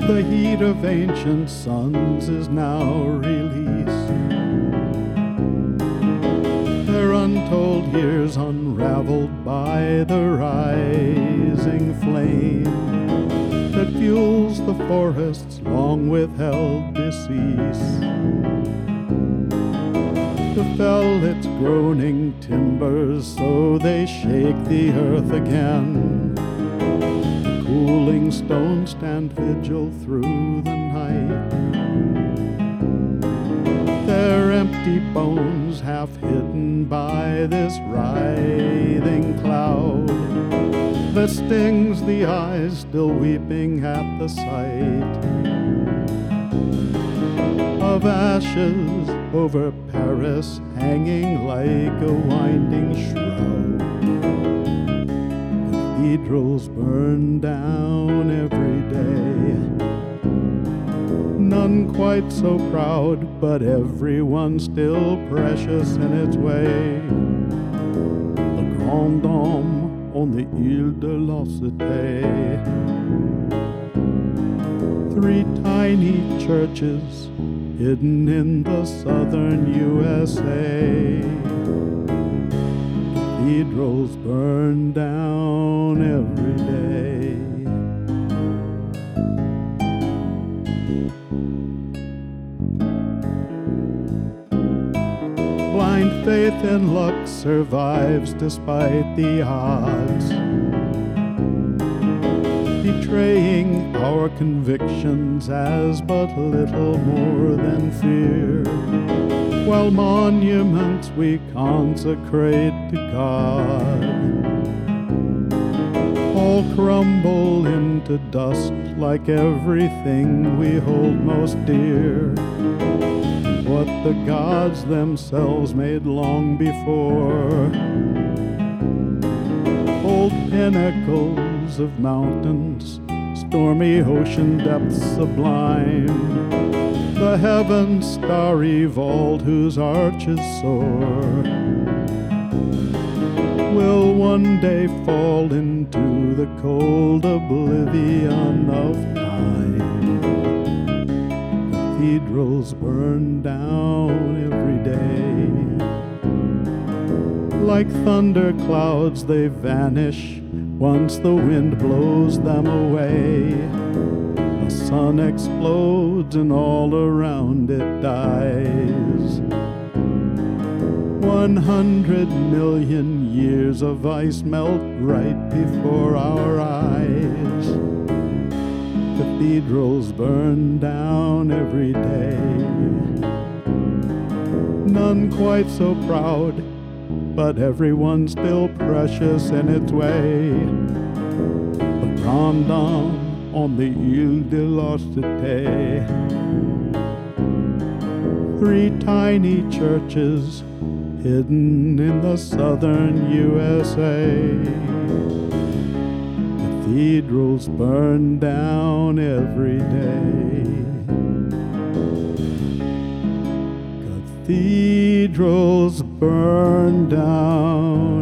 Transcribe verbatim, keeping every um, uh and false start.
The heat of ancient suns is now released, their untold years unraveled by the rising flame that fuels the forest's long withheld decease to fell its groaning timbers so they shake the earth again. The cooling stones stand vigil through the night, their empty bones half hidden by this writhing cloud that stings the eyes still weeping at the sight of ashes over Paris hanging like a winding shroud. Cathedrals burn down every day, none quite so proud, but everyone still precious in its way. The Grand Dame on the Ile de la Cité, three tiny churches hidden in the southern U S A. Cathedrals burn down every day. Blind faith in luck survives despite the odds, betraying our convictions as but little more than fear, while monuments we consecrate to God all crumble into dust like everything we hold most dear, what the gods themselves made long before. Old pinnacles of mountains, stormy ocean depths sublime, the heaven's starry vault whose arches soar, will one day fall into the cold oblivion of time. Cathedrals burn down every day, like thunder clouds they vanish once the wind blows them away. The sun explodes and all around it dies. One hundred million years of ice melt right before our eyes. Cathedrals burn down every day, none quite so proud, but everyone still precious in its way. The Grand Dame on the Ile de la Cité, three tiny churches hidden in the southern U S A. Cathedrals burn down every day. Cathedrals burn down